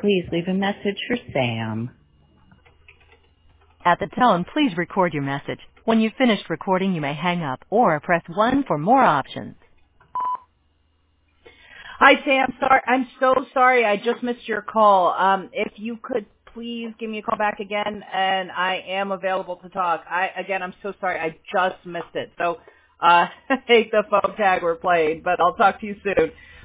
Please leave a message for Sam. At the tone, please record your message. When you've finished recording, you may hang up or press 1 for more options. Hi, Sam. I'm so sorry. I just missed your call. If you could please give me a call back again, and I am available to talk. I'm so sorry. I just missed it. So, I hate the phone tag we're playing, but I'll talk to you soon.